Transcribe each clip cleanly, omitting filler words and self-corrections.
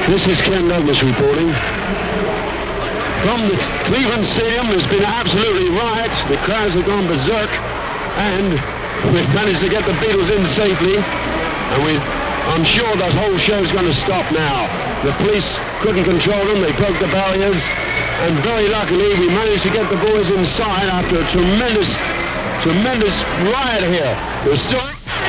This is Ken Douglas reporting. From the Cleveland Stadium, there's been absolutely riot. The crowds have gone berserk, and we've managed to get the Beatles in safely. And I'm sure that whole show's going to stop now. The police couldn't control them. They broke the barriers. And very luckily, we managed to get the boys inside after a tremendous riot here. We're still...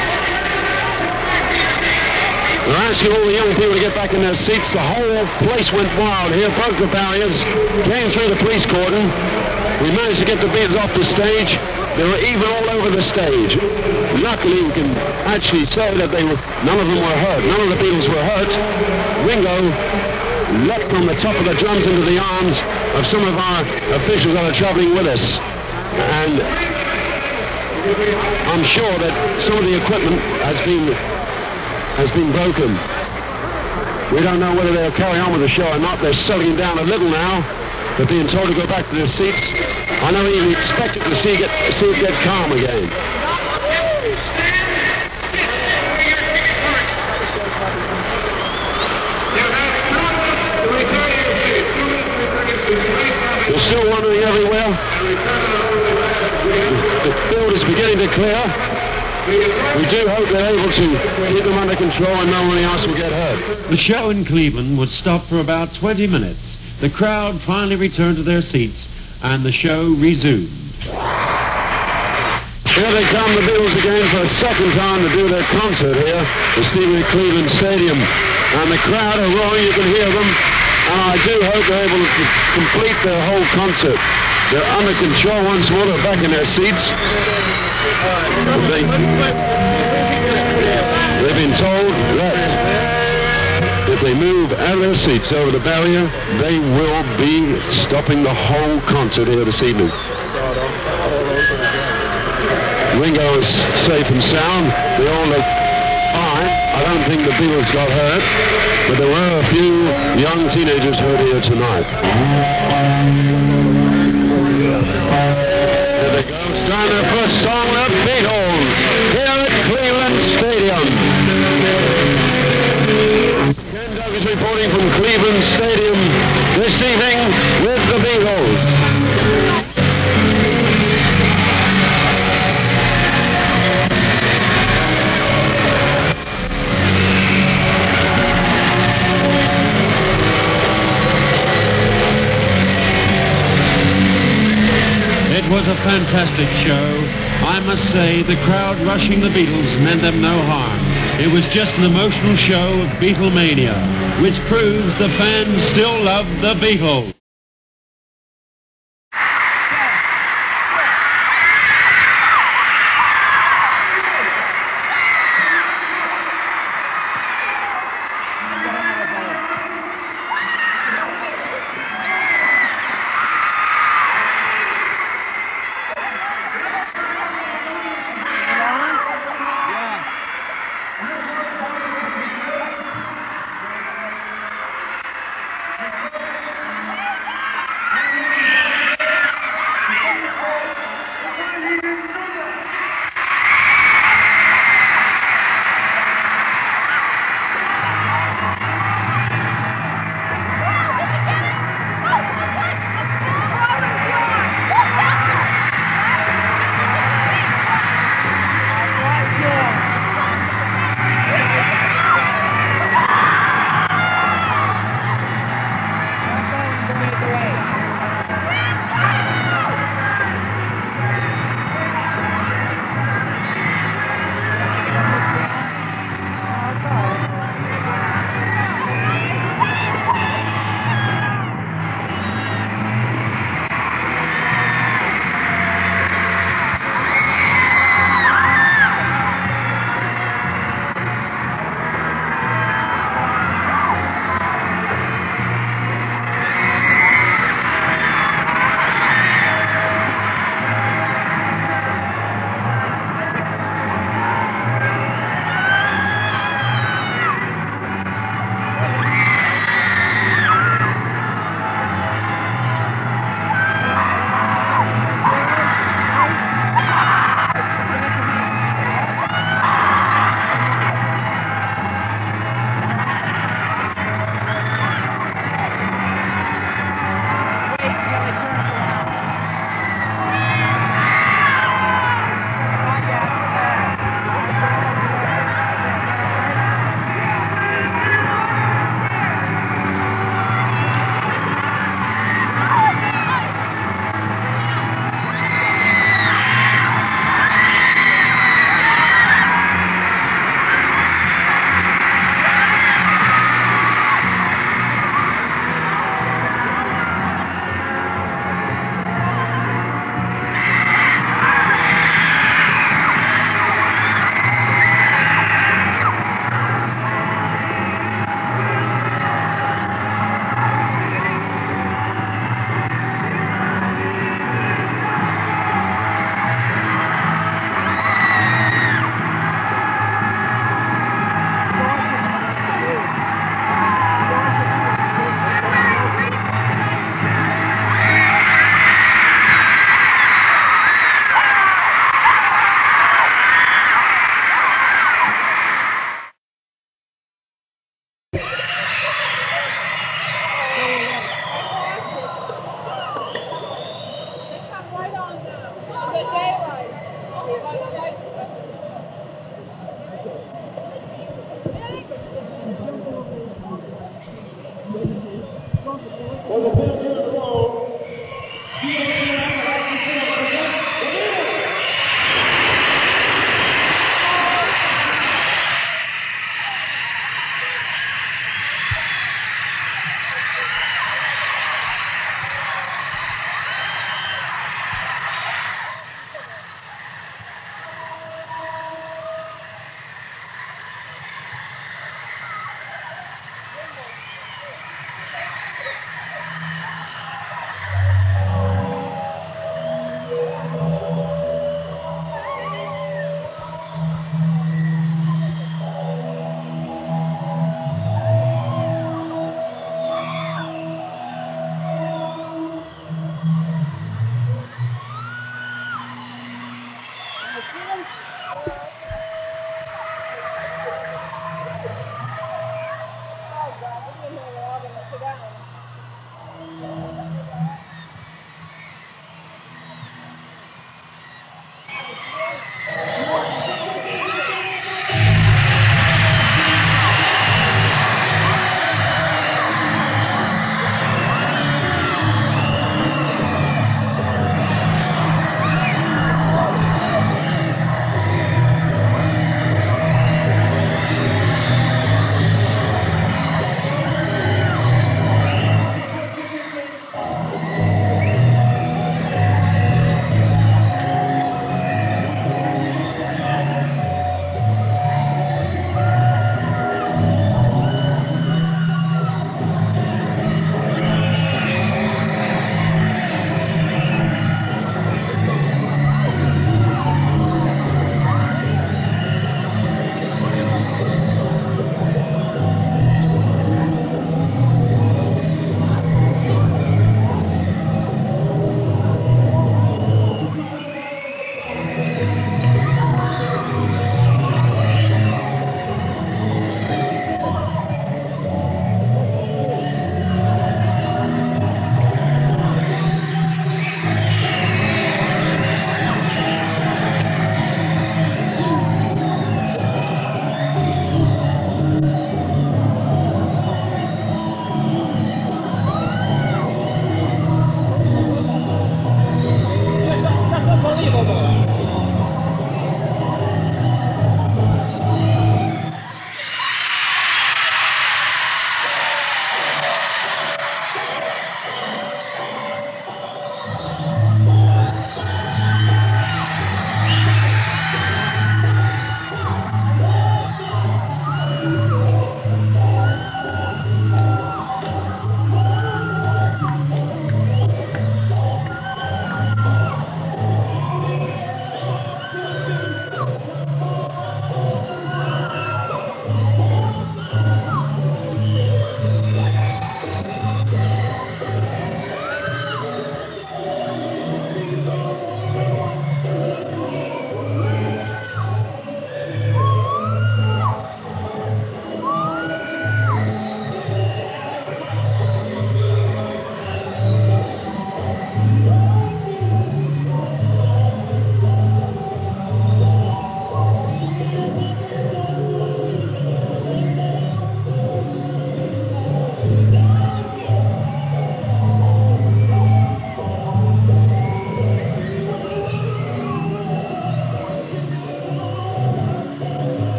We're asking all the young people to get back in their seats. The whole place went wild here, broke the barriers, came through the police cordon. We managed to get the Beatles off the stage. They were even all over the stage. Luckily, we can actually say that none of them were hurt. None of the Beatles were hurt. Ringo leapt from the top of the drums into the arms of some of our officials that are traveling with us. And I'm sure that some of the equipment has been broken. We don't know whether they'll carry on with the show or not. They're settling down a little now. They're being told to go back to their seats. I know we expected to see it get calm again. We're still wandering everywhere. The field is beginning to clear. We do hope they're able to keep them under control and no one else will get hurt. The show in Cleveland would stop for about 20 minutes. The crowd finally returned to their seats and the show resumed. Here they come, the Beatles again for a second time to do their concert here, the Stephen Cleveland Stadium. And the crowd are roaring, you can hear them. And I do hope they're able to complete their whole concert. They're under control once more, they're back in their seats. They've been told that if they move out of their seats over the barrier, they will be stopping the whole concert here this evening. Ringo is safe and sound. They all look fine. I don't think the Beatles got hurt, but there were a few young teenagers hurt here tonight. Here they go, starting their first song, The Beatles, here at Cleveland Stadium. Ken Douglas reporting from Cleveland Stadium this evening with the Beatles. It was a fantastic show. I must say, the crowd rushing the Beatles meant them no harm. It was just an emotional show of Beatlemania, which proves the fans still love the Beatles.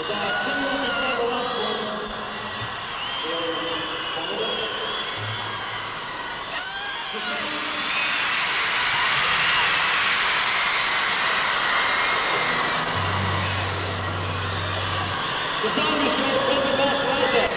The song is called Roosevelt Plaza.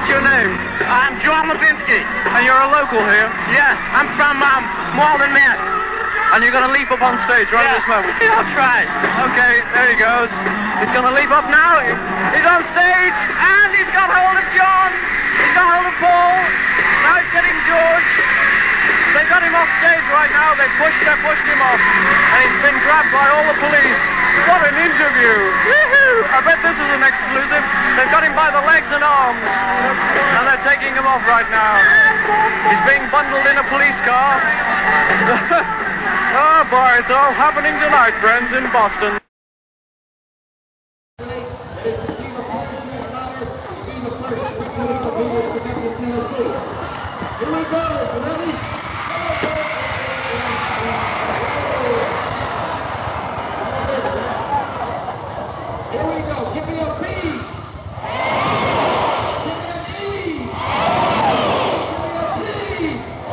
What's your name? I'm John Levinsky. And you're a local here? Yeah, I'm from Malden, Mass. And you're going to leap up on stage right at this moment? Yeah, I'll try. Okay, there he goes. He's going to leap up now. He's on stage, and he's got hold of John. He's got hold of Paul. Now he's getting George. They got him off stage right now. They pushed him off. And he's been grabbed by all the police. What an interview. Woohoo! I bet this is an exclusive. They've got him by the legs and arms. And they're taking him off right now. He's being bundled in a police car. Oh boy, it's all happening tonight, friends, in Boston. Here we go. Ready? Here we go. Give me a B. Give me an E. Give me a T.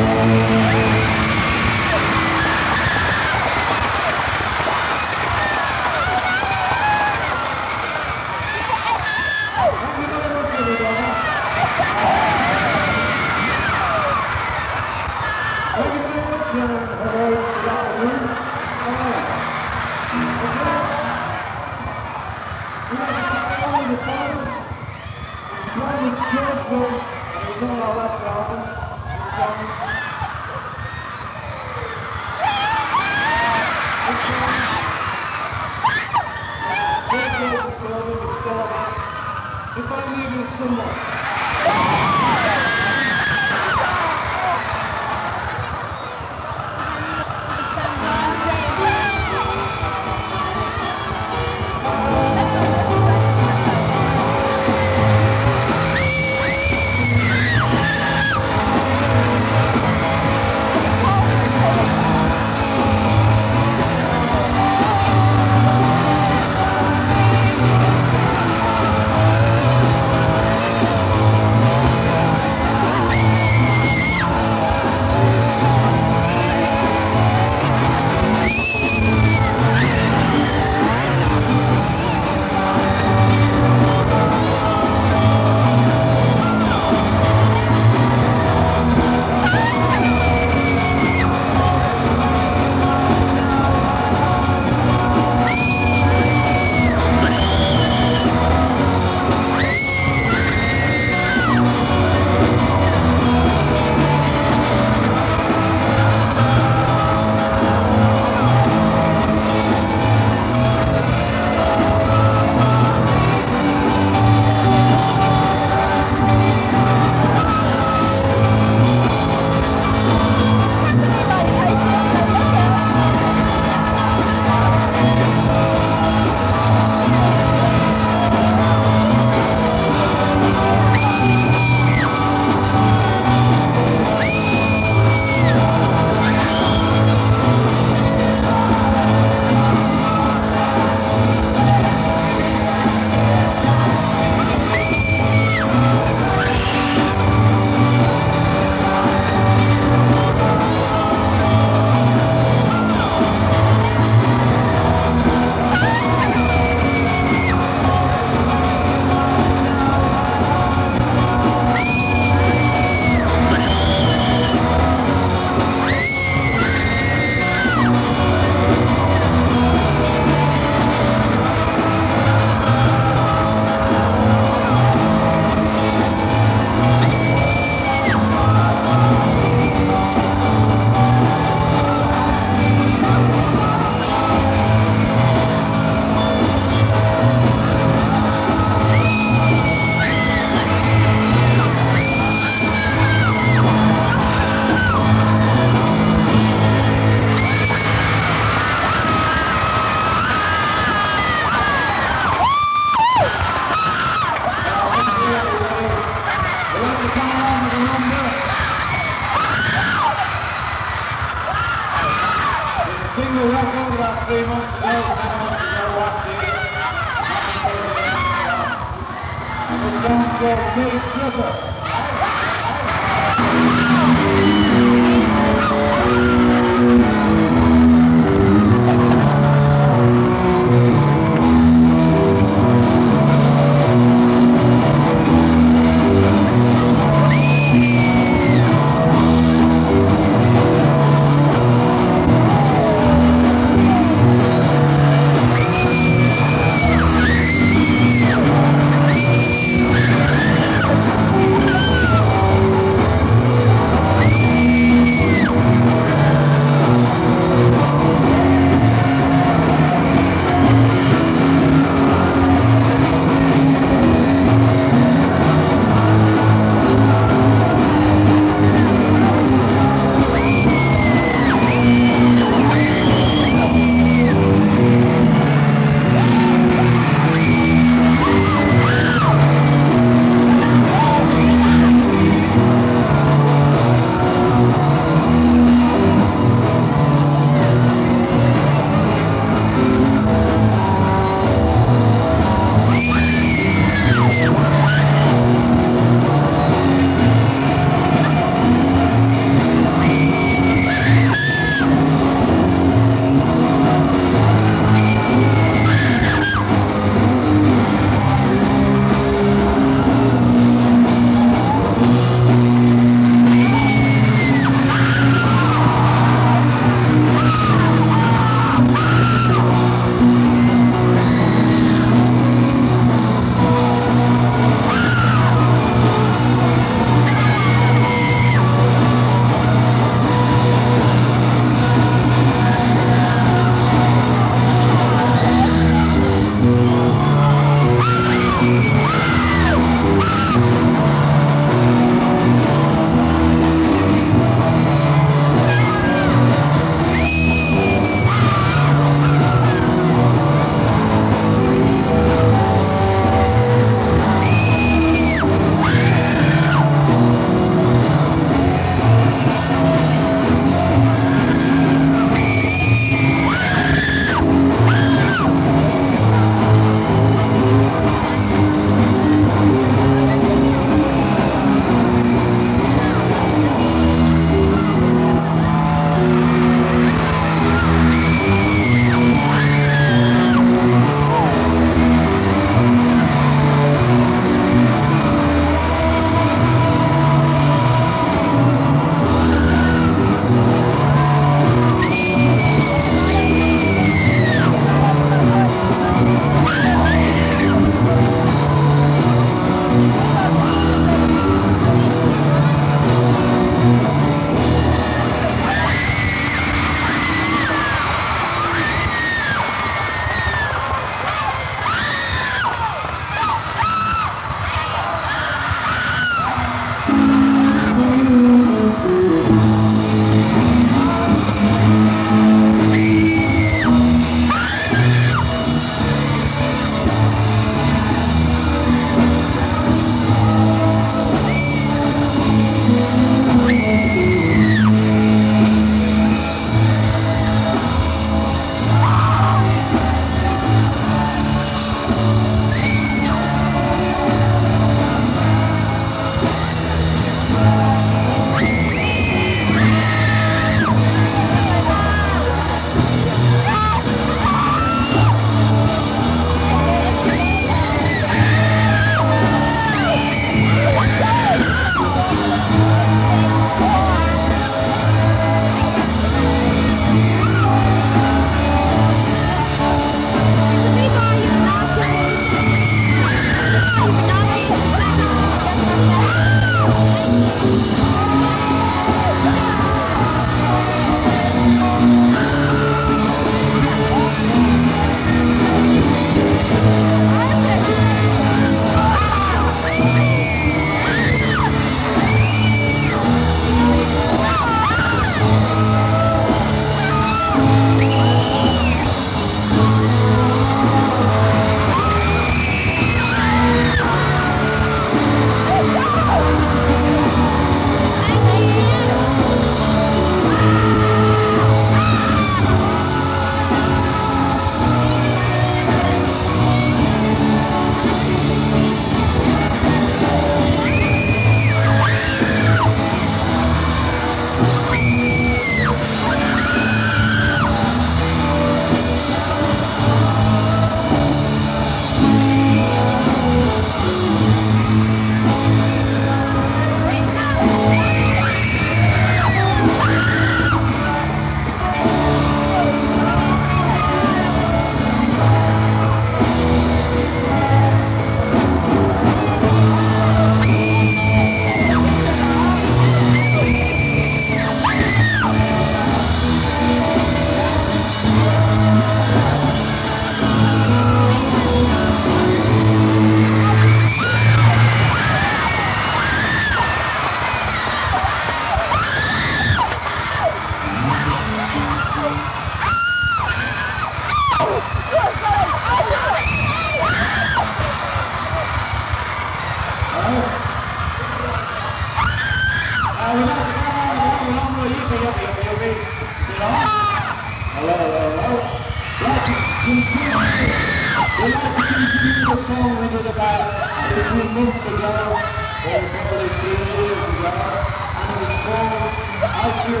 two months ago, or probably 2 years ago, and it was called Out Your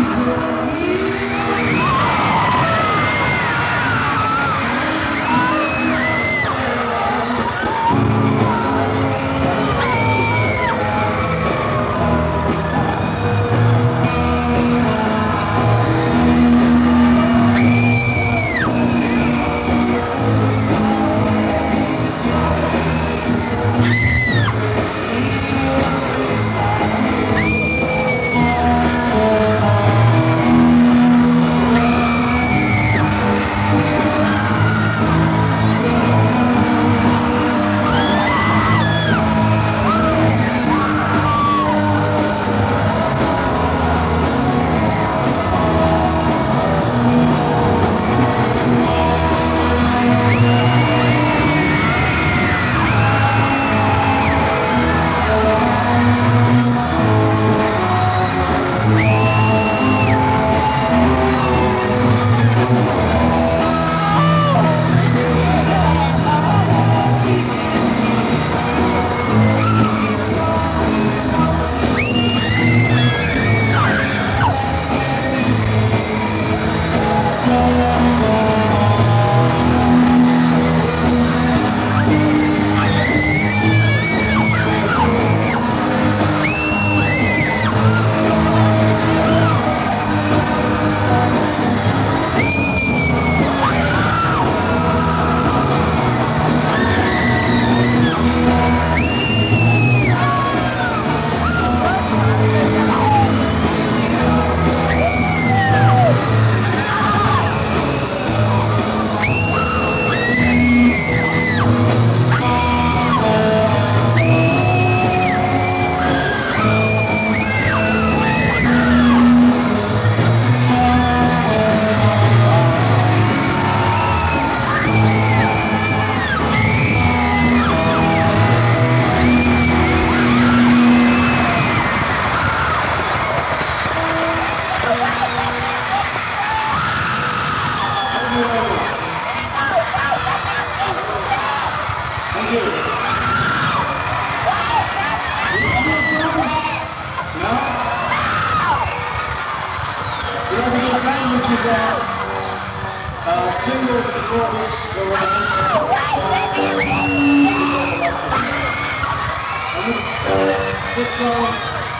This song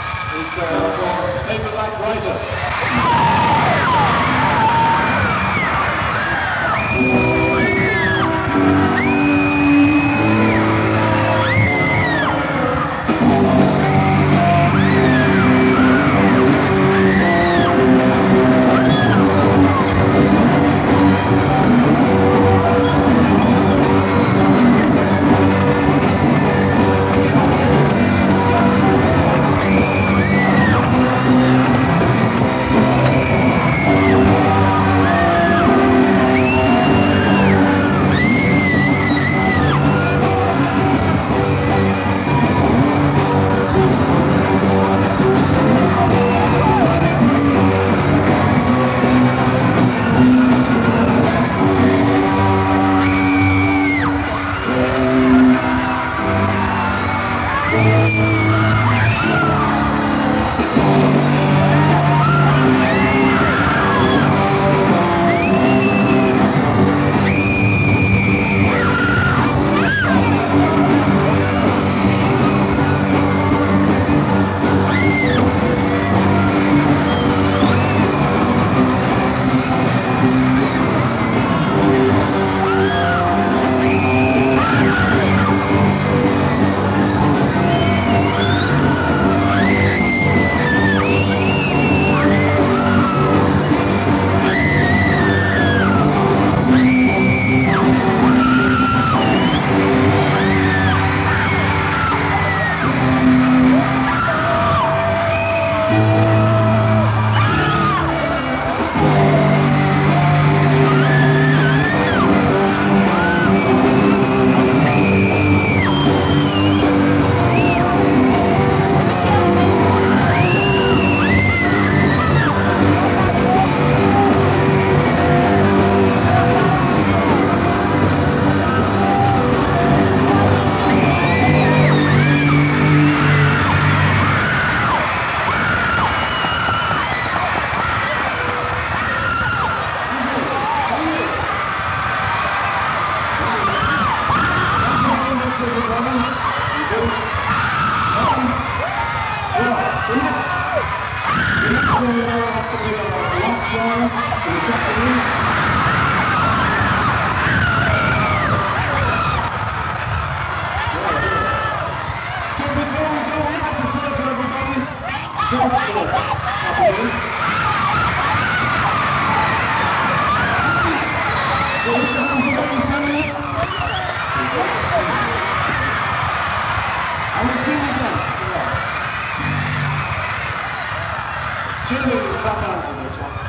is for Paperback Writer. for this one.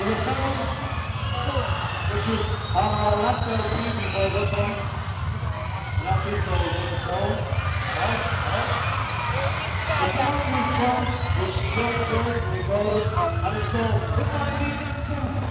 the song, which is our last LP before this one. Not before this song. The song is one which George Jones recorded, and it's called If I Needed To.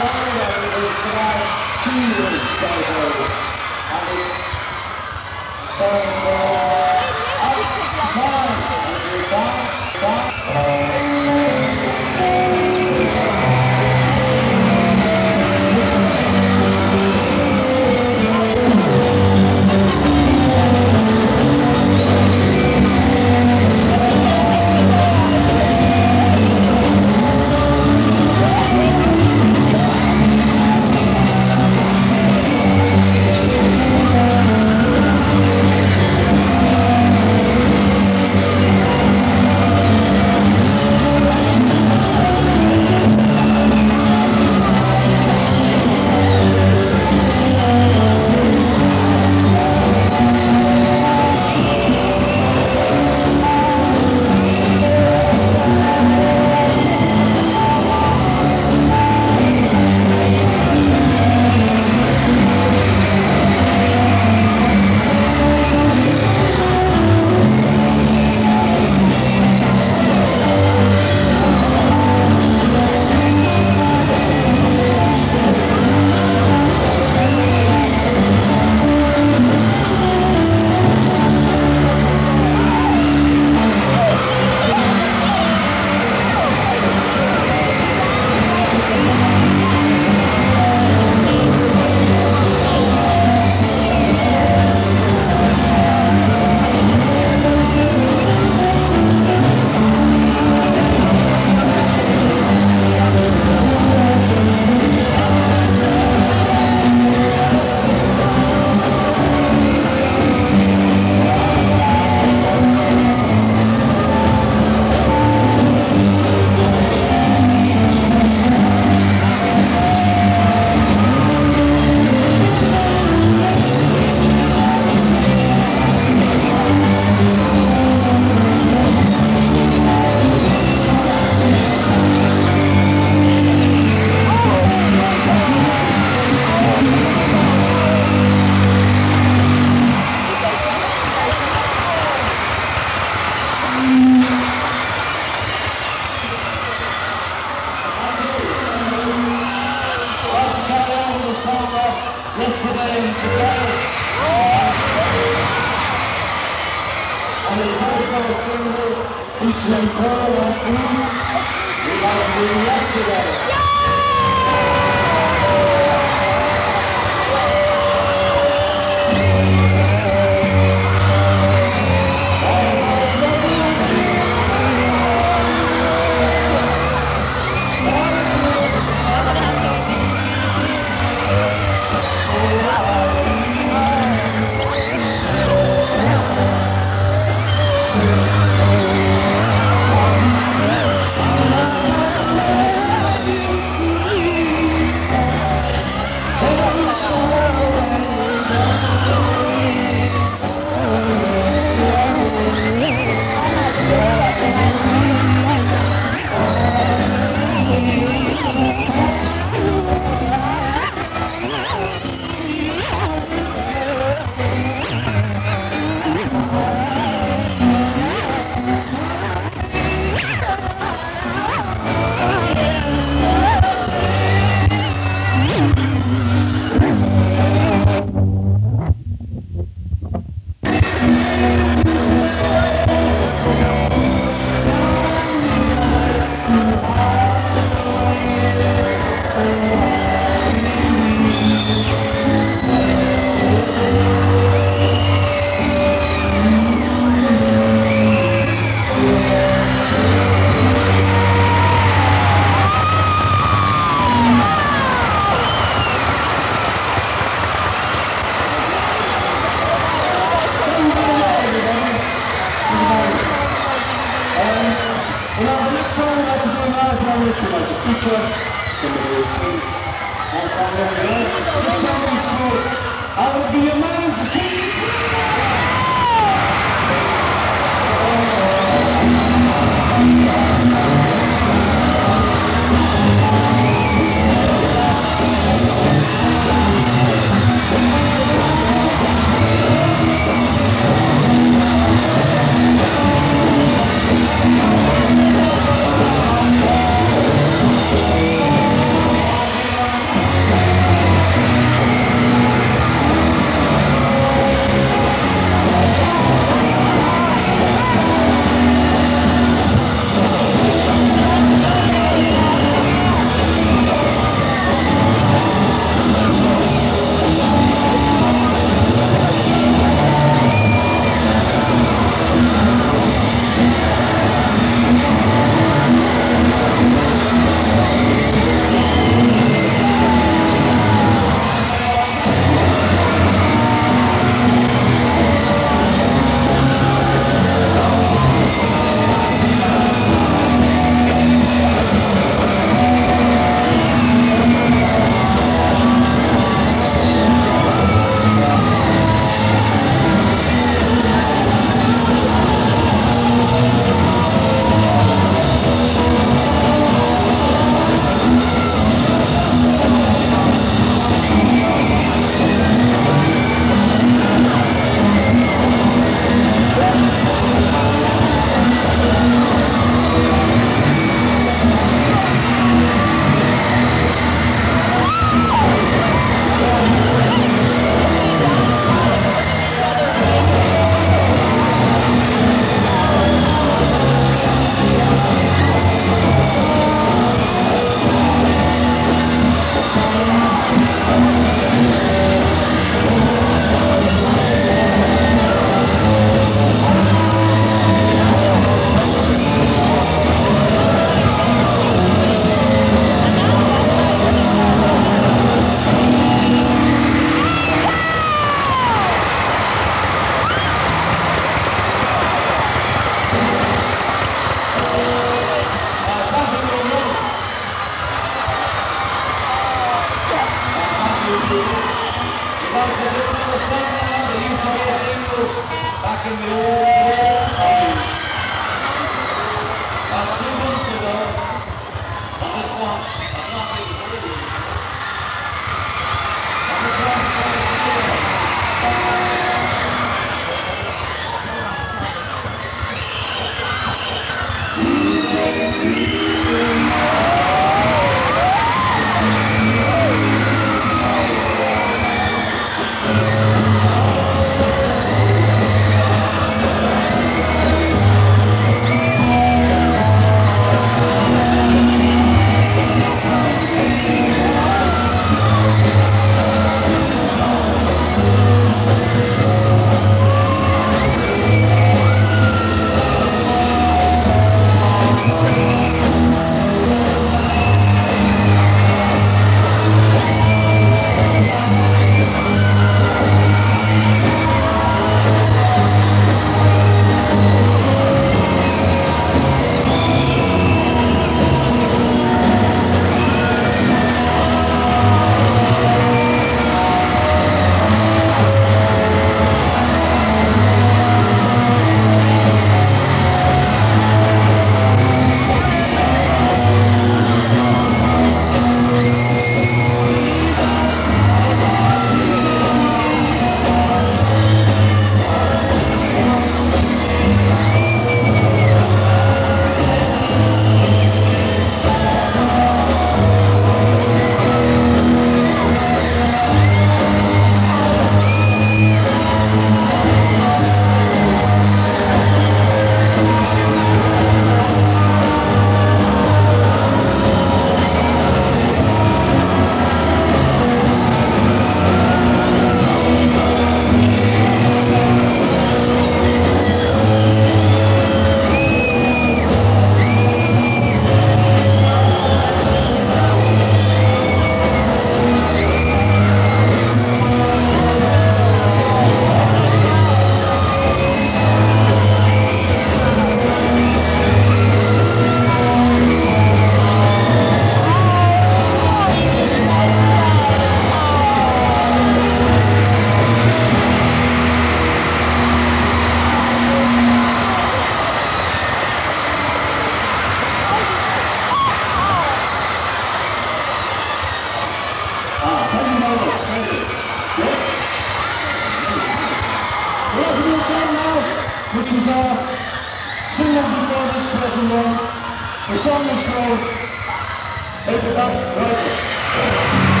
The song is called Open Up Road.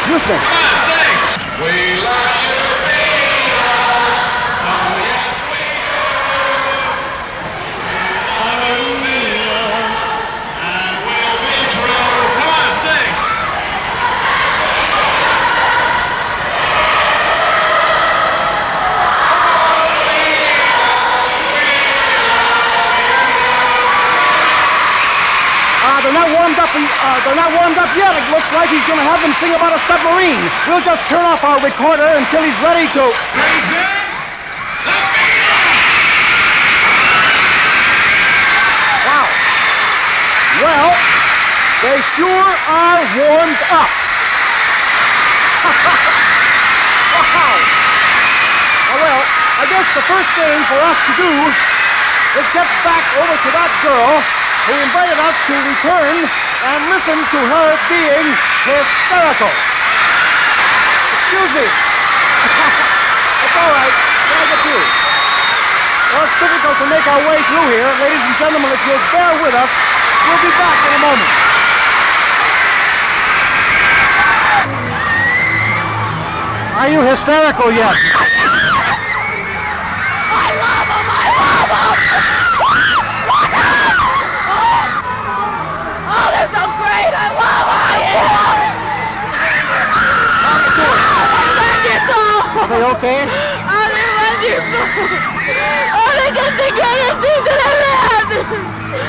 Listen. We love you, Beatles. Oh, yes, we do. And we'll be true. Come on, sing. They're not warmed up yet. It looks like he's going to have them sing about a submarine. We'll just turn off our recorder until he's ready to. Wow. Well, they sure are warmed up. Wow. Well, I guess the first thing for us to do is get back over to that girl who invited us to return and listen to her being hysterical. Excuse me. It's all right. Can I get through? Well, it's difficult to make our way through here. Ladies and gentlemen, if you'll bear with us, we'll be back in a moment. Are you hysterical yet? I love him! I love him! Oh, they're so great! I love them! Are they okay? Oh, they're wonderful! Oh, they're just the greatest things that ever happened!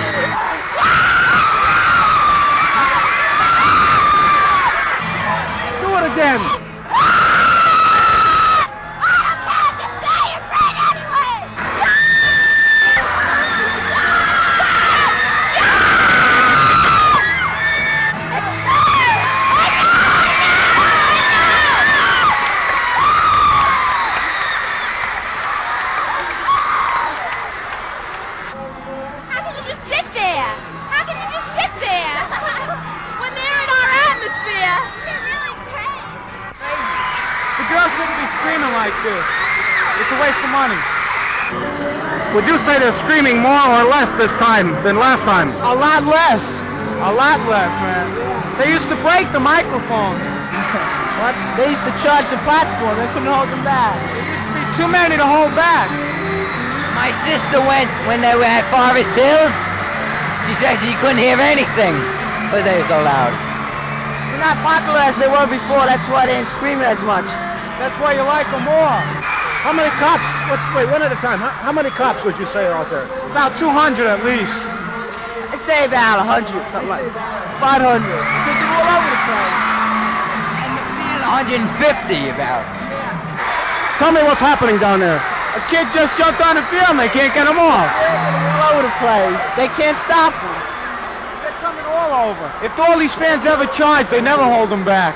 Do it again. It's a waste of money. Would you say they're screaming more or less this time than last time? A lot less. A lot less, man. They used to break the microphone. What? They used to charge the platform. They couldn't hold them back. There used to be too many to hold back. My sister went when they were at Forest Hills. She said she couldn't hear anything, but they were so loud. They're not popular as they were before. That's why they ain't screaming as much. That's why you like them more. How many cops? Wait, one at a time. How many cops would you say are out there? About 200 at least. I'd say about 100, something like that. 500. Because they're all over the place. And the field, 150 about. Tell me what's happening down there. A kid just jumped on the field and they can't get him off. They're all over the place. They can't stop them. They're coming all over. If all these fans ever charge, they never hold them back.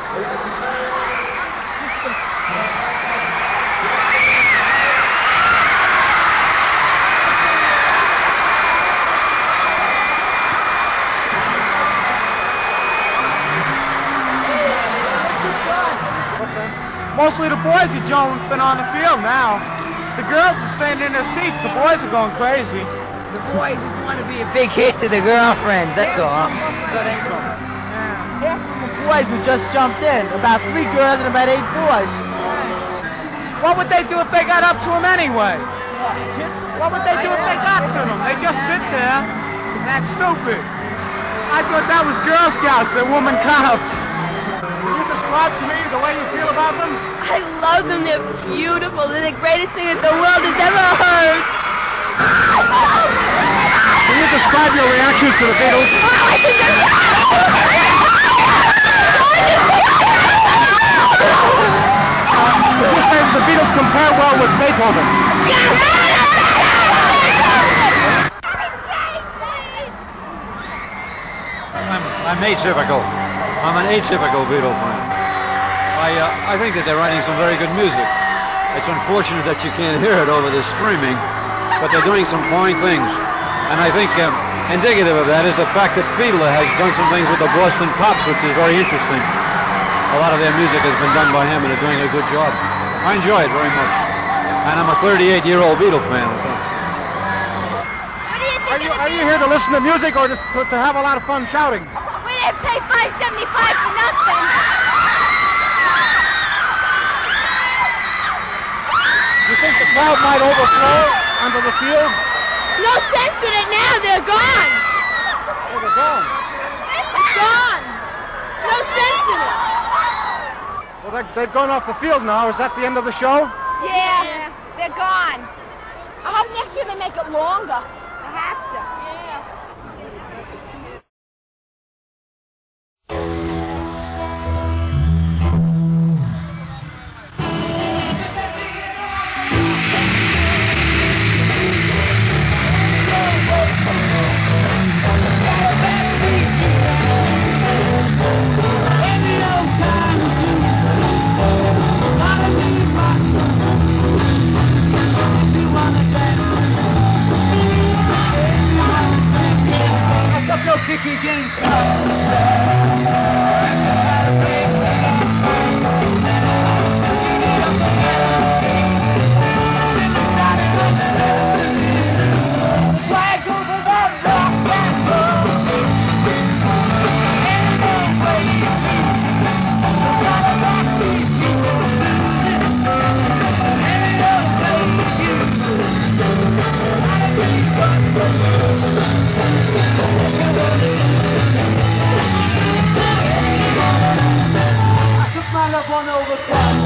Mostly the boys are jumping on the field now. The girls are staying in their seats. The boys are going crazy. The boys just want to be a big hit to the girlfriends, that's all. So they go. Half of the boys who just jumped in. About 3 girls and about 8 boys. What would they do if they got up to them anyway? What would they do if they got to them? They just sit there and act stupid. I thought that was Girl Scouts, they're woman cops. Can you describe to me the way you feel about them? I love them. They're beautiful. They're the greatest thing that the world has ever heard. Can you describe your reactions to the Beatles? I think they're... Would you say the Beatles compare well with Beethoven? I'm atypical. I'm an atypical Beatle fan. I think that they're writing some very good music. It's unfortunate that you can't hear it over the screaming, but they're doing some fine things. And I think indicative of that is the fact that Fiedler has done some things with the Boston Pops, which is very interesting. A lot of their music has been done by him, and they're doing a good job. I enjoy it very much. And I'm a 38-year-old Beatle fan. What do you think? Are you here to listen to music or just to have a lot of fun shouting? We didn't pay $5.75 for nothing. You think the crowd might overflow onto the field? No sense in it now. They're gone. Oh, they're gone. It's gone. No sense in it. Well, they've gone off the field now. Is that the end of the show? Yeah, they're gone. I hope next year they make it longer. They have to. Yeah. Kicky James. One over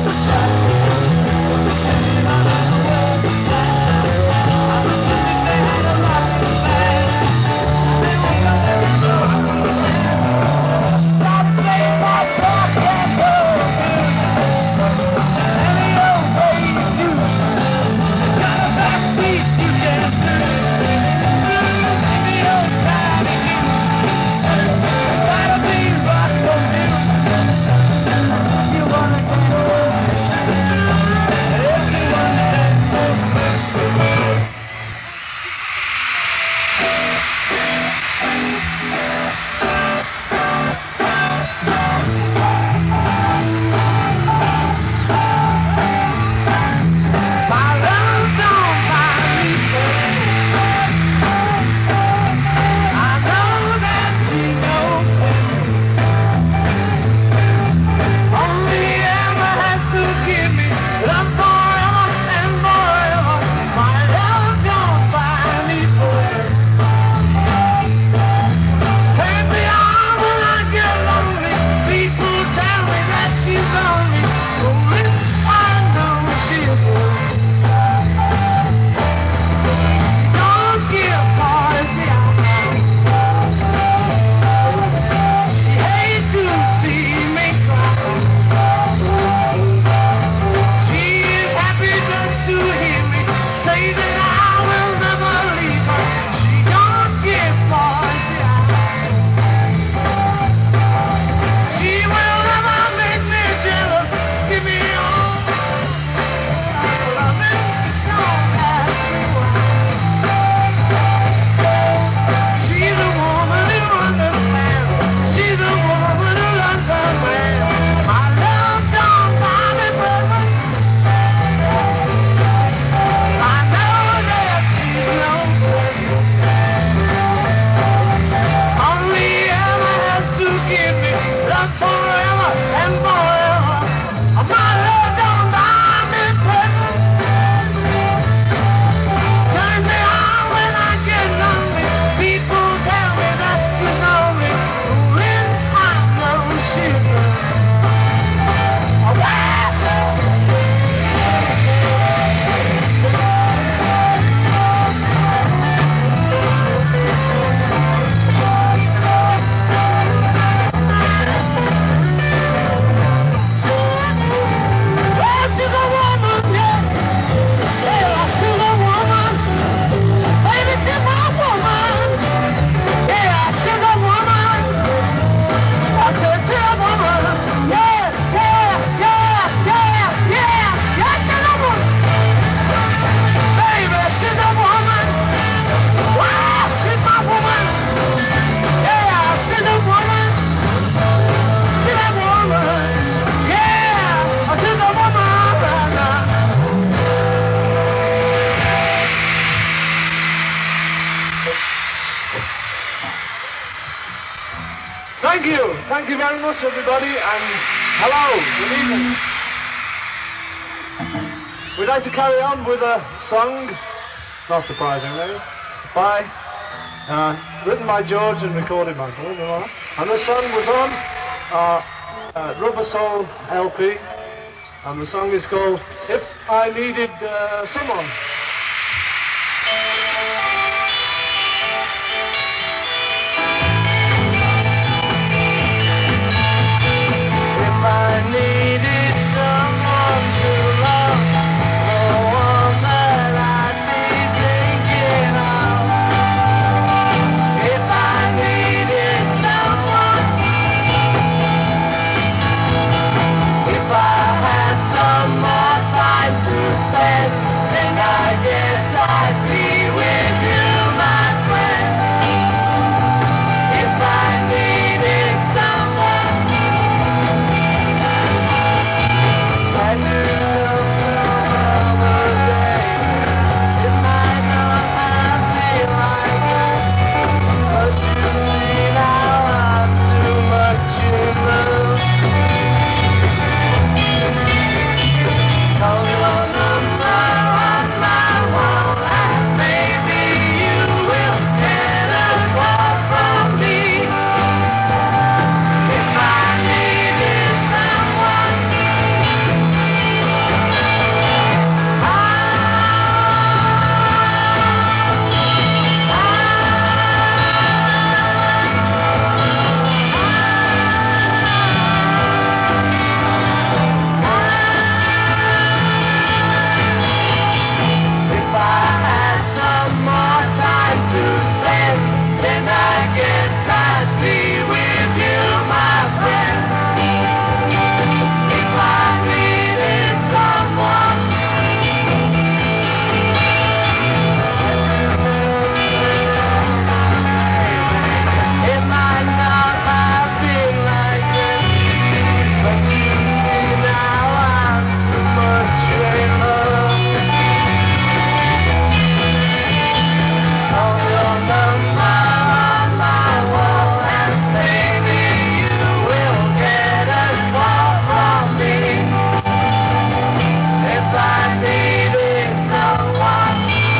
Thank you. Thank you very much, everybody, and hello. Good evening. we'd like to carry on with a song, not surprisingly, by written by George and recorded by George. And the song was on our Rubber Soul LP, and the song is called If I Needed Someone. If I needed someone to love, the one that I'd be thinking of. If I needed someone, if I had some more time to spend, then I guess I'd be with you, my friend. If I needed someone, I knew some other day it might not have been like that, but you see now I'm too much in love. Call your number on my wall, and maybe you will get a call from me. If I needed someone, if I had some more time to spend, then I guess I'd be with you, my friend. If I needed someone, it might not have been like this, but you see now I'm too much in love. Call your number on my wall, and maybe you will get a call from me. If I needed someone,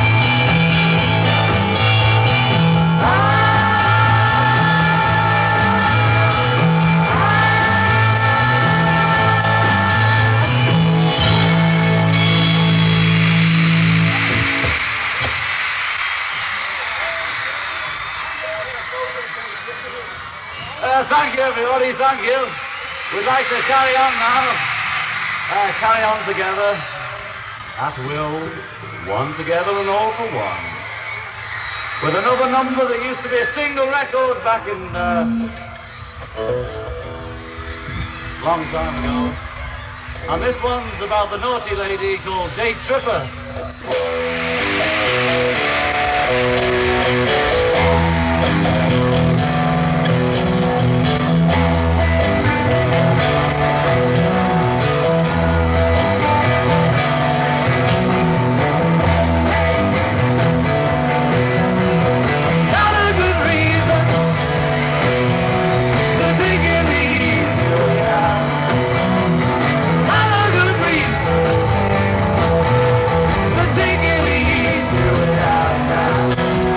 thank you, everybody. Thank you. We'd like to carry on now. Carry on together. At will. One together and all for one. With another number that used to be a single record back in long time ago. And this one's about the naughty lady called Day Tripper. Not a good reason to take it easy, oh yeah. Not a good reason to take it easy, oh yeah.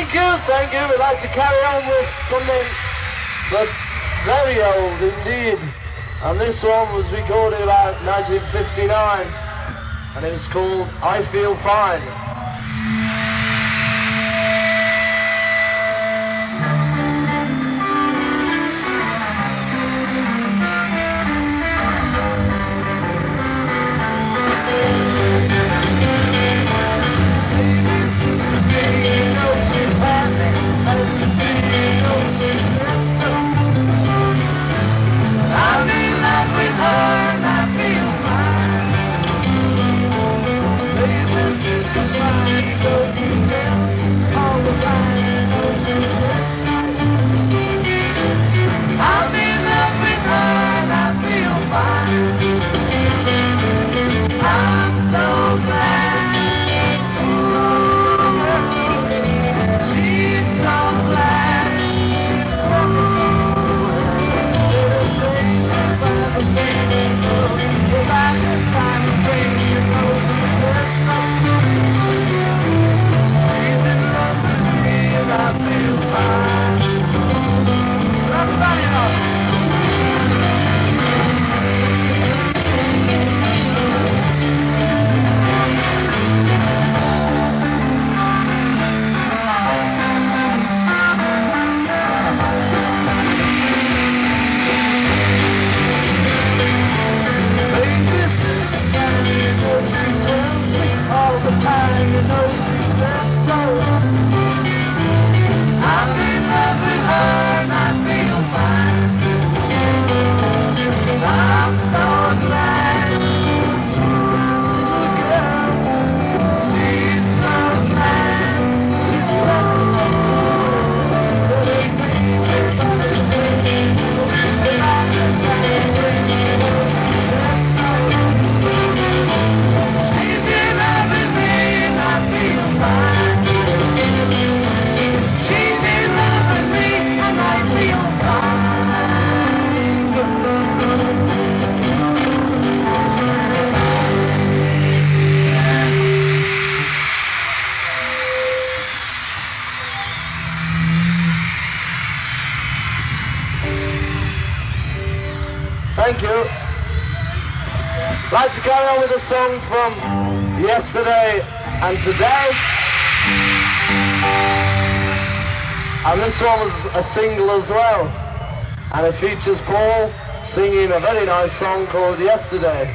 Thank you. We'd like to carry on with something that's very old indeed. And this one was recorded about 1959. And it's called I Feel Fine. Thank you. I'd like to carry on with a song from yesterday and today. And this one was a single as well. And it features Paul singing a very nice song called Yesterday.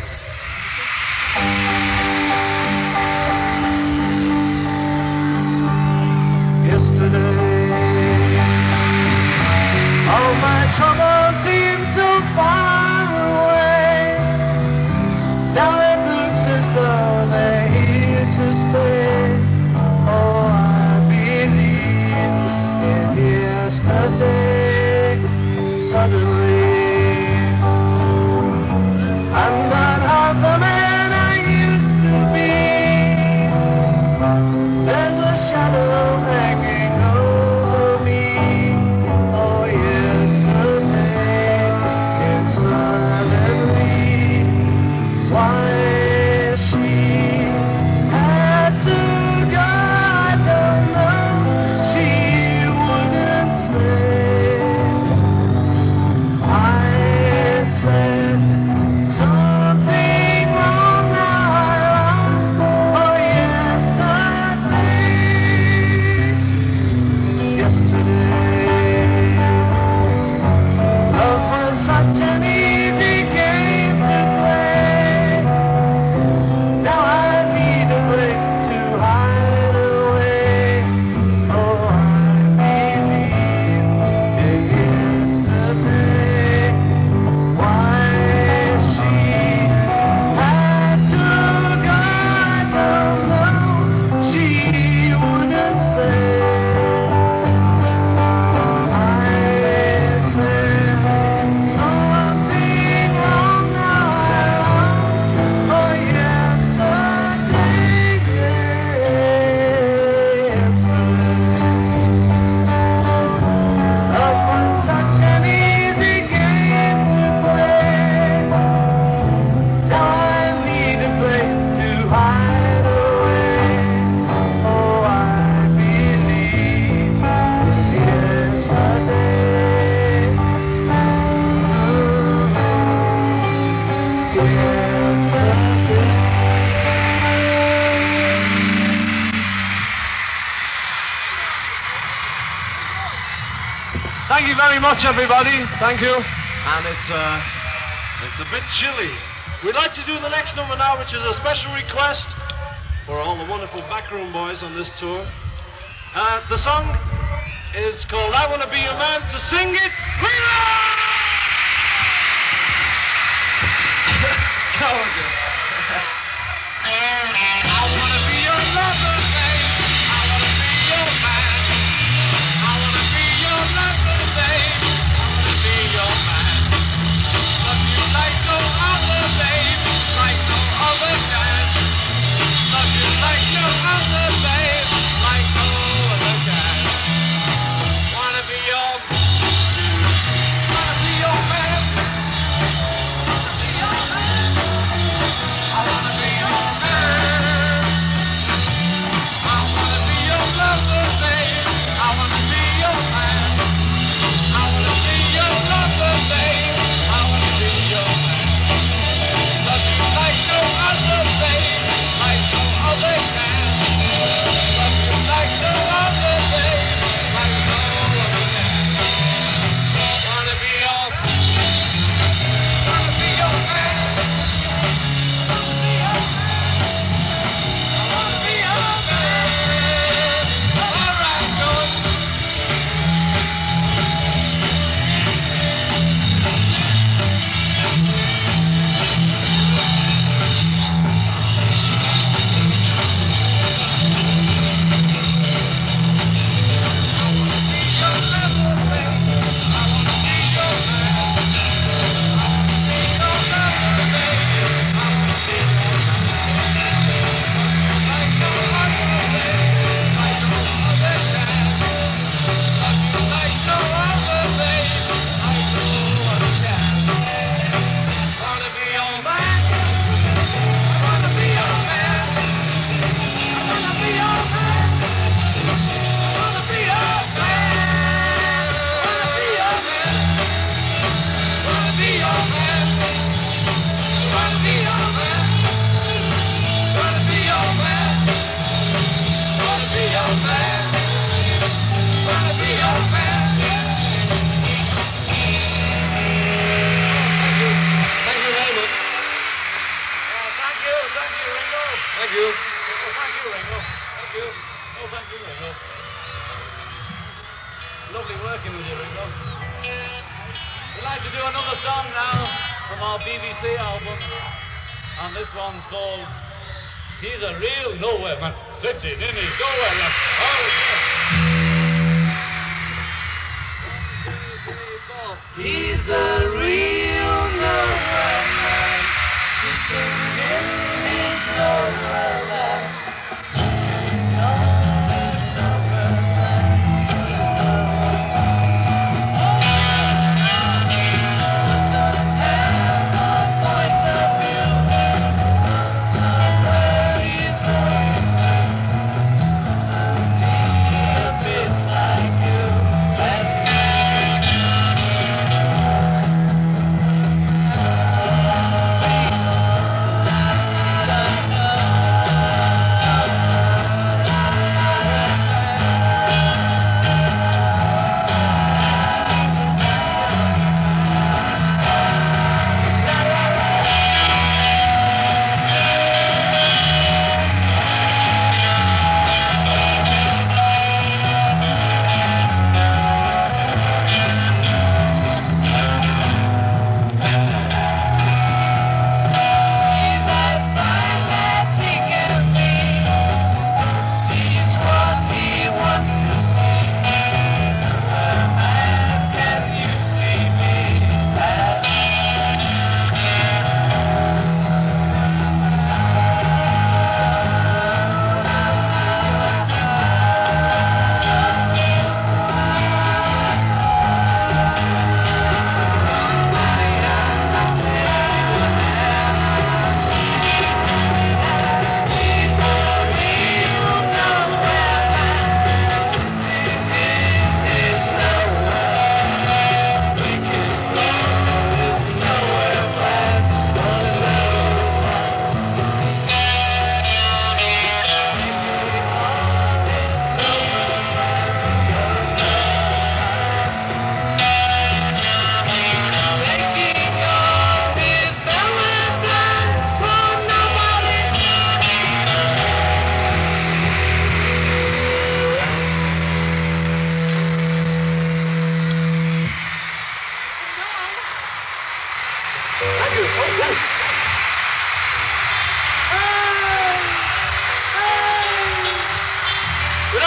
Yesterday, all my troubles seem so far away. Now it looks as though they're here to stay. Oh, I believe in yesterday, suddenly. And that Thank you very much, everybody. Thank you. And it's a bit chilly. We'd like to do the next number now, which is a special request for all the wonderful backroom boys on this tour. The song is called I Want to Be Your Man. To sing it, I want to be your lover, babe. I want to be your man. I want to be your lover, babe. I want to be your man. Love you like no other, babe. Like no other can. Love you like no other, babe. Like no other can. Wanna be your man. Wanna be your man. I wanna be your man. I wanna be your lover, babe. I wanna be your man. I wanna be your lover, babe. I wanna be your man. Love you like no other, babe. Like no other can. Love you like no other, babe. Like no other can. Wanna be your man. Lovely working with you, Ringo. We'd like to do another song now from our BBC album, and this one's called He's a Real Nowhere Man, sitting in his nowhere man. He's a real nowhere man, sitting in his nowhere land.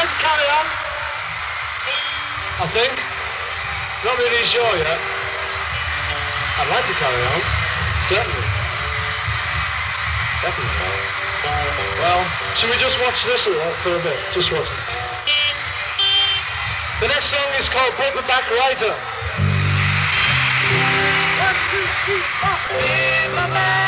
like to carry on? I think. Not really sure yet. I'd like to carry on. Certainly. Definitely. Well, should we just watch this for a bit? Just watch it. The next song is called Paperback Writer. 1, 2, 3, 4.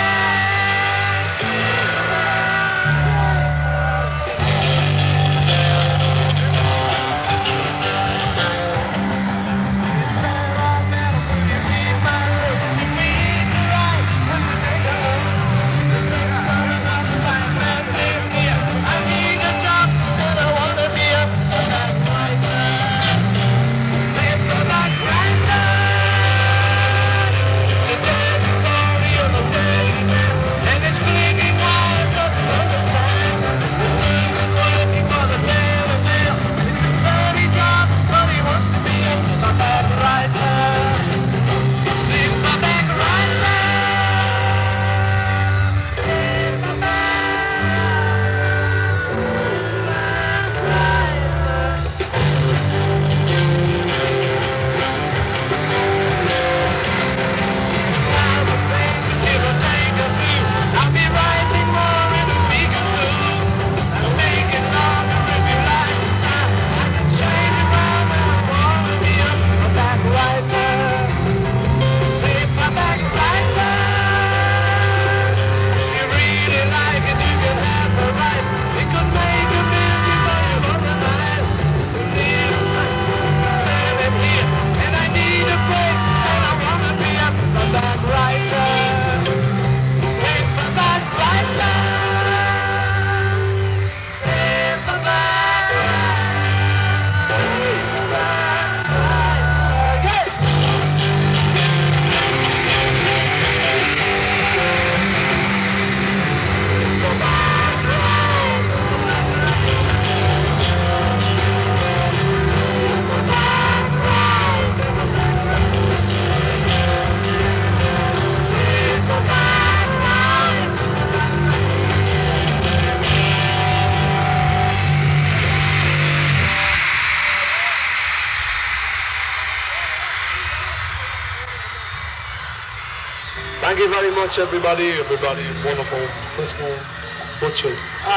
Thank you very much, everybody. Wonderful. Frisco, Butcher.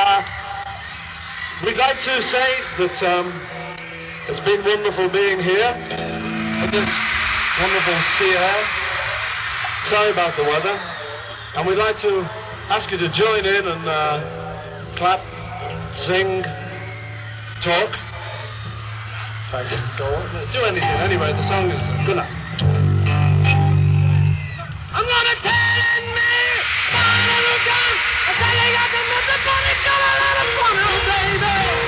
We'd like to say that it's been wonderful being here in this wonderful sea air. Sorry about the weather. And we'd like to ask you to join in and clap, sing, talk. In fact, go on. Do anything. Anyway, the song is good night. I'm gonna tell me, I tell you got the metropolitan, got a lot of fun, baby.